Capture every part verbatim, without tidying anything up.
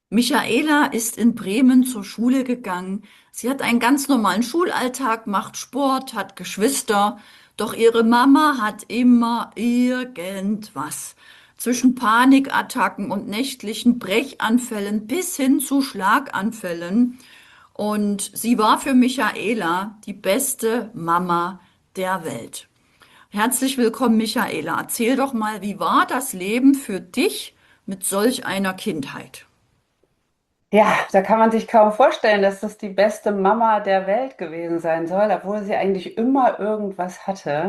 Michaela ist in Bremen zur Schule gegangen. Sie hat einen ganz normalen Schulalltag, macht Sport, hat Geschwister, doch ihre Mama hat immer irgendwas. Zwischen Panikattacken und nächtlichen Brechanfällen bis hin zu Schlaganfällen. Und sie war für Michaela die beste Mama der Welt. Herzlich willkommen, Michaela. Erzähl doch mal, wie war das Leben für dich mit solch einer Kindheit? Ja, da kann man sich kaum vorstellen, dass das die beste Mama der Welt gewesen sein soll, obwohl sie eigentlich immer irgendwas hatte.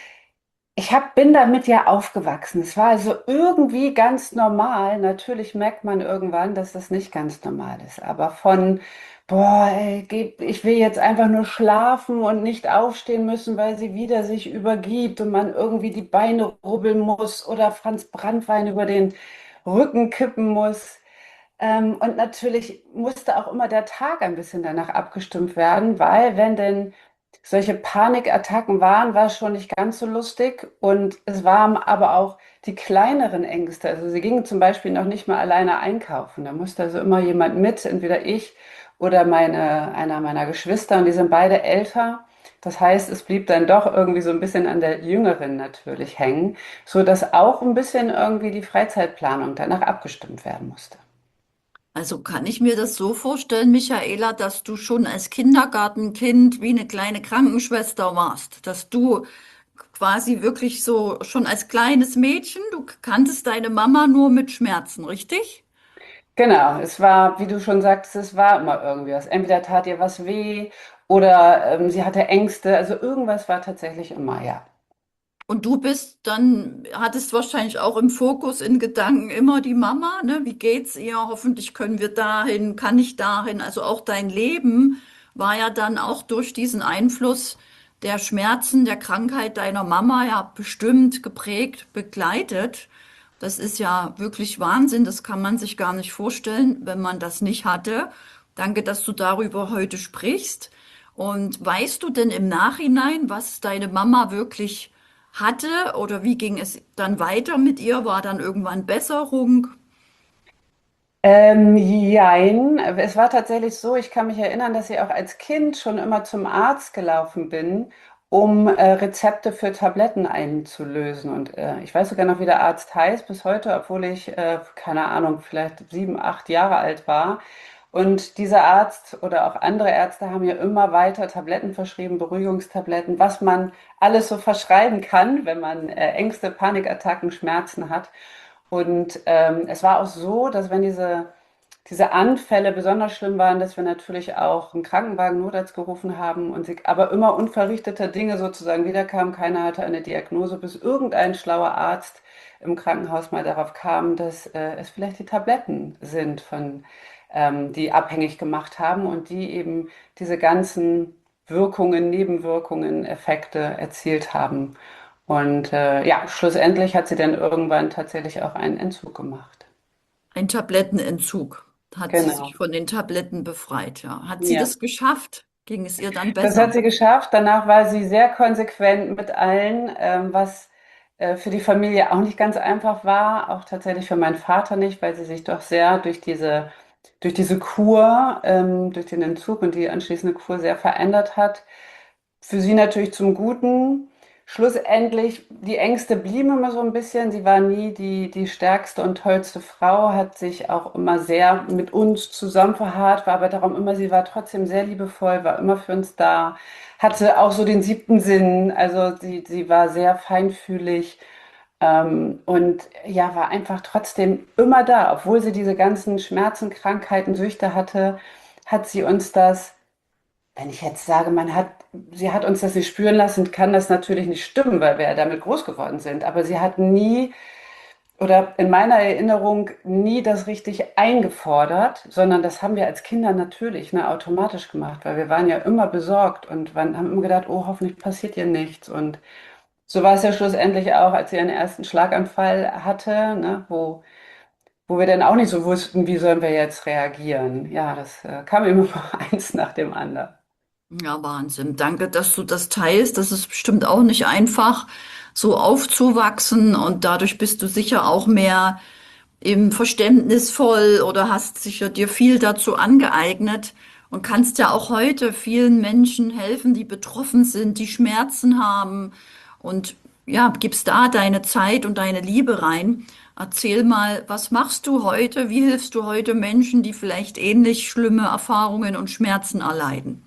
Ich hab, bin damit ja aufgewachsen. Es war also irgendwie ganz normal. Natürlich merkt man irgendwann, dass das nicht ganz normal ist. Aber von, boah, ey, geh- ich will jetzt einfach nur schlafen und nicht aufstehen müssen, weil sie wieder sich übergibt und man irgendwie die Beine rubbeln muss oder Franz Branntwein über den Rücken kippen muss. Ähm, und natürlich musste auch immer der Tag ein bisschen danach abgestimmt werden, weil wenn denn solche Panikattacken waren, war es schon nicht ganz so lustig. Und es waren aber auch die kleineren Ängste. Also sie gingen zum Beispiel noch nicht mal alleine einkaufen. Da musste also immer jemand mit, entweder ich oder meine, einer meiner Geschwister. Und die sind beide älter. Das heißt, es blieb dann doch irgendwie so ein bisschen an der Jüngeren natürlich hängen, so dass auch ein bisschen irgendwie die Freizeitplanung danach abgestimmt werden musste. Also kann ich mir das so vorstellen, Michaela, dass du schon als Kindergartenkind wie eine kleine Krankenschwester warst, dass du quasi wirklich so schon als kleines Mädchen, du kanntest deine Mama nur mit Schmerzen, richtig? Genau, es war, wie du schon sagtest, es war immer irgendwie was. Entweder tat ihr was weh oder ähm, sie hatte Ängste. Also irgendwas war tatsächlich immer, ja. Und du bist dann, hattest wahrscheinlich auch im Fokus in Gedanken immer die Mama, ne? Wie geht's ihr? Hoffentlich können wir dahin, kann ich dahin? Also auch dein Leben war ja dann auch durch diesen Einfluss der Schmerzen, der Krankheit deiner Mama ja bestimmt geprägt, begleitet. Das ist ja wirklich Wahnsinn. Das kann man sich gar nicht vorstellen, wenn man das nicht hatte. Danke, dass du darüber heute sprichst. Und weißt du denn im Nachhinein, was deine Mama wirklich hatte oder wie ging es dann weiter mit ihr? War dann irgendwann Besserung? Ähm, jein, es war tatsächlich so, ich kann mich erinnern, dass ich auch als Kind schon immer zum Arzt gelaufen bin, um äh, Rezepte für Tabletten einzulösen. Und äh, ich weiß sogar noch, wie der Arzt heißt bis heute, obwohl ich, äh, keine Ahnung, vielleicht sieben, acht Jahre alt war. Und dieser Arzt oder auch andere Ärzte haben mir immer weiter Tabletten verschrieben, Beruhigungstabletten, was man alles so verschreiben kann, wenn man äh, Ängste, Panikattacken, Schmerzen hat. Und ähm, es war auch so, dass wenn diese, diese Anfälle besonders schlimm waren, dass wir natürlich auch einen Krankenwagen, Notarzt gerufen haben und sie aber immer unverrichteter Dinge sozusagen wiederkamen. Keiner hatte eine Diagnose, bis irgendein schlauer Arzt im Krankenhaus mal darauf kam, dass äh, es vielleicht die Tabletten sind, von, ähm, die abhängig gemacht haben und die eben diese ganzen Wirkungen, Nebenwirkungen, Effekte erzielt haben. Und äh, ja, schlussendlich hat sie dann irgendwann tatsächlich auch einen Entzug gemacht. Ein Tablettenentzug. Hat sie sich Genau. von den Tabletten befreit, ja. Hat sie Ja, das geschafft? Ging es ihr dann das hat besser? sie geschafft. Danach war sie sehr konsequent mit allen, ähm, was äh, für die Familie auch nicht ganz einfach war, auch tatsächlich für meinen Vater nicht, weil sie sich doch sehr durch diese, durch diese Kur, ähm, durch den Entzug und die anschließende Kur sehr verändert hat. Für sie natürlich zum Guten. Schlussendlich, die Ängste blieben immer so ein bisschen. Sie war nie die, die stärkste und tollste Frau, hat sich auch immer sehr mit uns zusammen verharrt, war aber darum immer, sie war trotzdem sehr liebevoll, war immer für uns da, hatte auch so den siebten Sinn, also sie, sie war sehr feinfühlig. Ähm, und ja, war einfach trotzdem immer da, obwohl sie diese ganzen Schmerzen, Krankheiten, Süchte hatte, hat sie uns das, wenn ich jetzt sage, man hat, sie hat uns das nicht spüren lassen, kann das natürlich nicht stimmen, weil wir ja damit groß geworden sind. Aber sie hat nie, oder in meiner Erinnerung, nie das richtig eingefordert, sondern das haben wir als Kinder natürlich, ne, automatisch gemacht, weil wir waren ja immer besorgt und waren, haben immer gedacht, oh, hoffentlich passiert ihr nichts. Und so war es ja schlussendlich auch, als sie ihren ersten Schlaganfall hatte, ne, wo, wo wir dann auch nicht so wussten, wie sollen wir jetzt reagieren. Ja, das äh, kam immer eins nach dem anderen. Ja, Wahnsinn. Danke, dass du das teilst. Das ist bestimmt auch nicht einfach, so aufzuwachsen und dadurch bist du sicher auch mehr eben verständnisvoll oder hast sicher dir viel dazu angeeignet und kannst ja auch heute vielen Menschen helfen, die betroffen sind, die Schmerzen haben und ja, gibst da deine Zeit und deine Liebe rein. Erzähl mal, was machst du heute? Wie hilfst du heute Menschen, die vielleicht ähnlich schlimme Erfahrungen und Schmerzen erleiden?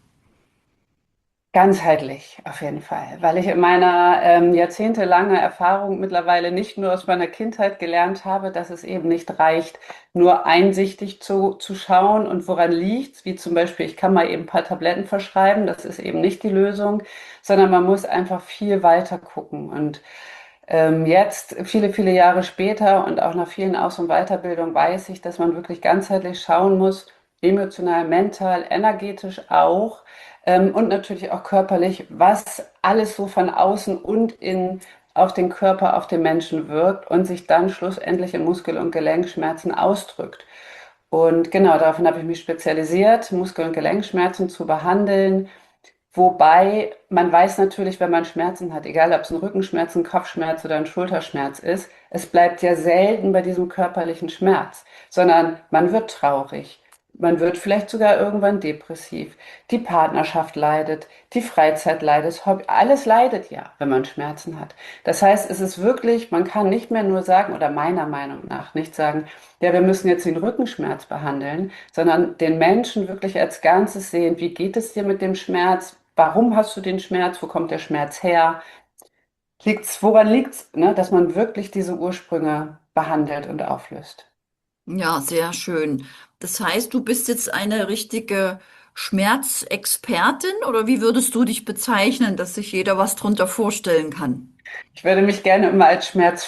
Ganzheitlich auf jeden Fall, weil ich in meiner ähm, jahrzehntelange Erfahrung mittlerweile nicht nur aus meiner Kindheit gelernt habe, dass es eben nicht reicht, nur einsichtig zu, zu schauen und woran liegt's, wie zum Beispiel, ich kann mal eben ein paar Tabletten verschreiben, das ist eben nicht die Lösung, sondern man muss einfach viel weiter gucken. Und ähm, jetzt, viele, viele Jahre später und auch nach vielen Aus- und Weiterbildungen, weiß ich, dass man wirklich ganzheitlich schauen muss, emotional, mental, energetisch auch, ähm, und natürlich auch körperlich, was alles so von außen und in, auf den Körper, auf den Menschen wirkt und sich dann schlussendlich in Muskel- und Gelenkschmerzen ausdrückt. Und genau, daraufhin habe ich mich spezialisiert, Muskel- und Gelenkschmerzen zu behandeln. Wobei man weiß natürlich, wenn man Schmerzen hat, egal ob es ein Rückenschmerz, ein Kopfschmerz oder ein Schulterschmerz ist, es bleibt ja selten bei diesem körperlichen Schmerz, sondern man wird traurig. Man wird vielleicht sogar irgendwann depressiv. Die Partnerschaft leidet, die Freizeit leidet, das Hobby, alles leidet ja, wenn man Schmerzen hat. Das heißt, es ist wirklich, man kann nicht mehr nur sagen, oder meiner Meinung nach nicht sagen, ja, wir müssen jetzt den Rückenschmerz behandeln, sondern den Menschen wirklich als Ganzes sehen. Wie geht es dir mit dem Schmerz? Warum hast du den Schmerz? Wo kommt der Schmerz her? Liegt's, woran liegt's, ne, dass man wirklich diese Ursprünge behandelt und auflöst? Ja, sehr schön. Das heißt, du bist jetzt eine richtige Schmerzexpertin oder wie würdest du dich bezeichnen, dass sich jeder was drunter vorstellen kann? Ich würde mich gerne immer als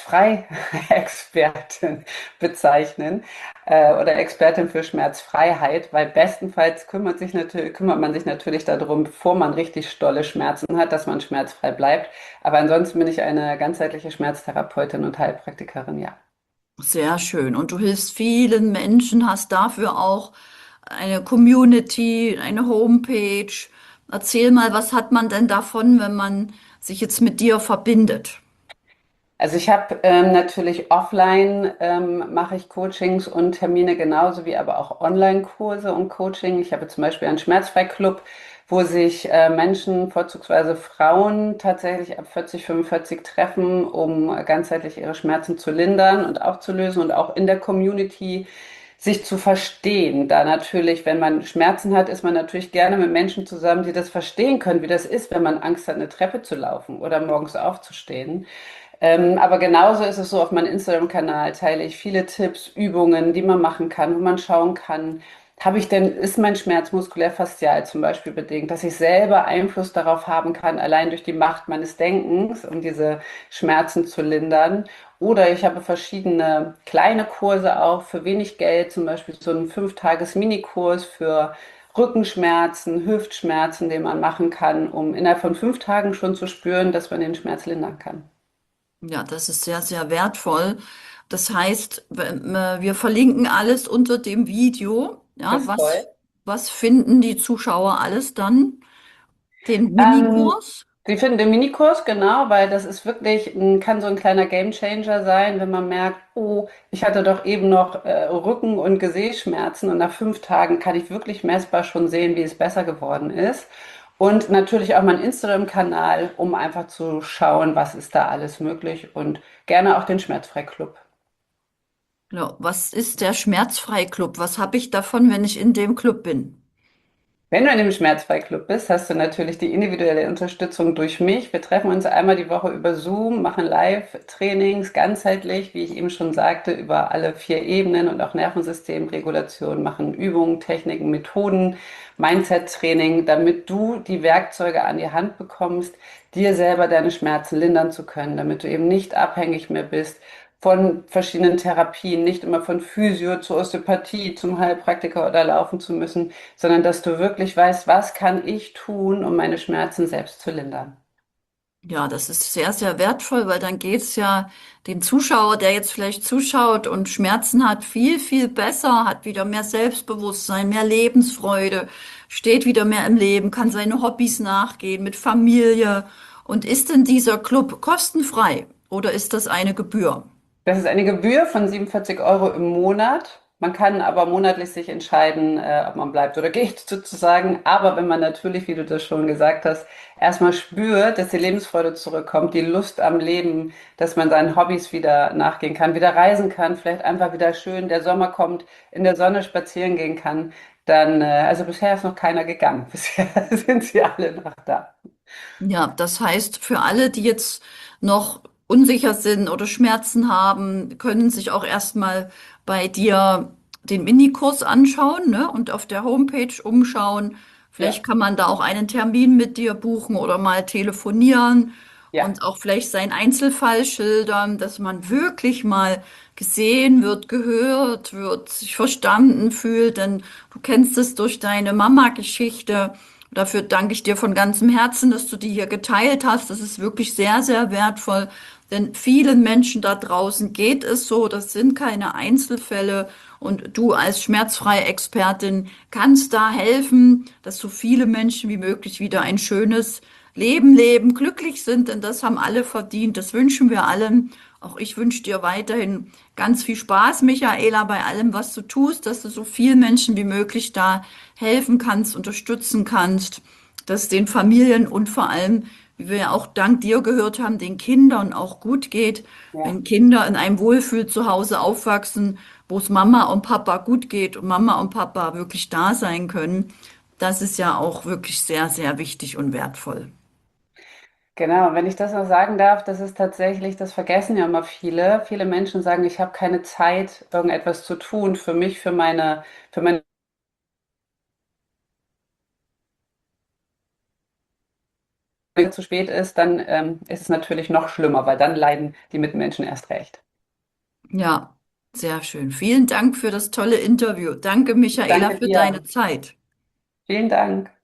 Schmerzfrei-Expertin bezeichnen, äh, oder Expertin für Schmerzfreiheit, weil bestenfalls kümmert sich natürlich, kümmert man sich natürlich darum, bevor man richtig stolle Schmerzen hat, dass man schmerzfrei bleibt. Aber ansonsten bin ich eine ganzheitliche Schmerztherapeutin und Heilpraktikerin, ja. Sehr schön. Und du hilfst vielen Menschen, hast dafür auch eine Community, eine Homepage. Erzähl mal, was hat man denn davon, wenn man sich jetzt mit dir verbindet? Also ich habe ähm, natürlich offline ähm, mache ich Coachings und Termine genauso wie aber auch Online-Kurse und Coaching. Ich habe zum Beispiel einen Schmerzfrei-Club, wo sich äh, Menschen, vorzugsweise Frauen, tatsächlich ab vierzig, fünfundvierzig treffen, um ganzheitlich ihre Schmerzen zu lindern und aufzulösen und auch in der Community sich zu verstehen. Da natürlich, wenn man Schmerzen hat, ist man natürlich gerne mit Menschen zusammen, die das verstehen können, wie das ist, wenn man Angst hat, eine Treppe zu laufen oder morgens aufzustehen. Ähm, aber genauso ist es so, auf meinem Instagram-Kanal teile ich viele Tipps, Übungen, die man machen kann, wo man schauen kann, habe ich denn, ist mein Schmerz muskulär-faszial zum Beispiel bedingt, dass ich selber Einfluss darauf haben kann, allein durch die Macht meines Denkens, um diese Schmerzen zu lindern. Oder ich habe verschiedene kleine Kurse auch für wenig Geld, zum Beispiel so einen Fünf-Tages-Minikurs für Rückenschmerzen, Hüftschmerzen, den man machen kann, um innerhalb von fünf Tagen schon zu spüren, dass man den Schmerz lindern kann. Ja, das ist sehr, sehr wertvoll. Das heißt, wir wir verlinken alles unter dem Video. Ja, Das ist toll. was, was finden die Zuschauer alles dann? Den Ähm, Minikurs? Sie finden den Minikurs, genau, weil das ist wirklich, ein, kann so ein kleiner Gamechanger sein, wenn man merkt, oh, ich hatte doch eben noch äh, Rücken- und Gesäßschmerzen und nach fünf Tagen kann ich wirklich messbar schon sehen, wie es besser geworden ist. Und natürlich auch mein Instagram-Kanal, um einfach zu schauen, was ist da alles möglich und gerne auch den Schmerzfrei-Club. Ja, was ist der Schmerzfrei-Club? Was habe ich davon, wenn ich in dem Club bin? Wenn du in dem Schmerzfrei-Club bist, hast du natürlich die individuelle Unterstützung durch mich. Wir treffen uns einmal die Woche über Zoom, machen Live-Trainings ganzheitlich, wie ich eben schon sagte, über alle vier Ebenen und auch Nervensystemregulation, machen Übungen, Techniken, Methoden, Mindset-Training, damit du die Werkzeuge an die Hand bekommst, dir selber deine Schmerzen lindern zu können, damit du eben nicht abhängig mehr bist von verschiedenen Therapien, nicht immer von Physio zur Osteopathie, zum Heilpraktiker oder laufen zu müssen, sondern dass du wirklich weißt, was kann ich tun, um meine Schmerzen selbst zu lindern. Ja, das ist sehr, sehr wertvoll, weil dann geht's ja dem Zuschauer, der jetzt vielleicht zuschaut und Schmerzen hat, viel, viel besser, hat wieder mehr Selbstbewusstsein, mehr Lebensfreude, steht wieder mehr im Leben, kann seine Hobbys nachgehen mit Familie. Und ist denn dieser Club kostenfrei oder ist das eine Gebühr? Das ist eine Gebühr von siebenundvierzig Euro im Monat. Man kann aber monatlich sich entscheiden, äh, ob man bleibt oder geht, sozusagen. Aber wenn man natürlich, wie du das schon gesagt hast, erstmal spürt, dass die Lebensfreude zurückkommt, die Lust am Leben, dass man seinen Hobbys wieder nachgehen kann, wieder reisen kann, vielleicht einfach wieder schön, der Sommer kommt, in der Sonne spazieren gehen kann, dann, äh, also bisher ist noch keiner gegangen. Bisher sind sie alle noch da. Ja, das heißt, für alle, die jetzt noch unsicher sind oder Schmerzen haben, können sich auch erstmal bei dir den Minikurs anschauen, ne? Und auf der Homepage umschauen. Vielleicht Ja, kann man da auch einen Termin mit dir buchen oder mal telefonieren ja. und auch vielleicht seinen Einzelfall schildern, dass man wirklich mal gesehen wird, gehört wird, sich verstanden fühlt, denn du kennst es durch deine Mama-Geschichte. Dafür danke ich dir von ganzem Herzen, dass du die hier geteilt hast. Das ist wirklich sehr, sehr wertvoll. Denn vielen Menschen da draußen geht es so, das sind keine Einzelfälle. Und du als schmerzfreie Expertin kannst da helfen, dass so viele Menschen wie möglich wieder ein schönes Leben leben, glücklich sind, denn das haben alle verdient. Das wünschen wir allen. Auch ich wünsche dir weiterhin ganz viel Spaß, Michaela, bei allem, was du tust, dass du so vielen Menschen wie möglich da helfen kannst, unterstützen kannst, dass den Familien und vor allem, wie wir ja auch dank dir gehört haben, den Kindern auch gut geht, Ja. wenn Kinder in einem Wohlfühl zu Hause aufwachsen, wo es Mama und Papa gut geht und Mama und Papa wirklich da sein können. Das ist ja auch wirklich sehr, sehr wichtig und wertvoll. Genau, wenn ich das noch sagen darf, das ist tatsächlich, das vergessen ja immer viele. Viele Menschen sagen, ich habe keine Zeit, irgendetwas zu tun für mich, für meine, für meine, wenn es zu spät ist, dann ähm, ist es natürlich noch schlimmer, weil dann leiden die Mitmenschen erst recht. Ja, sehr schön. Vielen Dank für das tolle Interview. Danke, Michaela, Danke für deine dir. Zeit. Vielen Dank.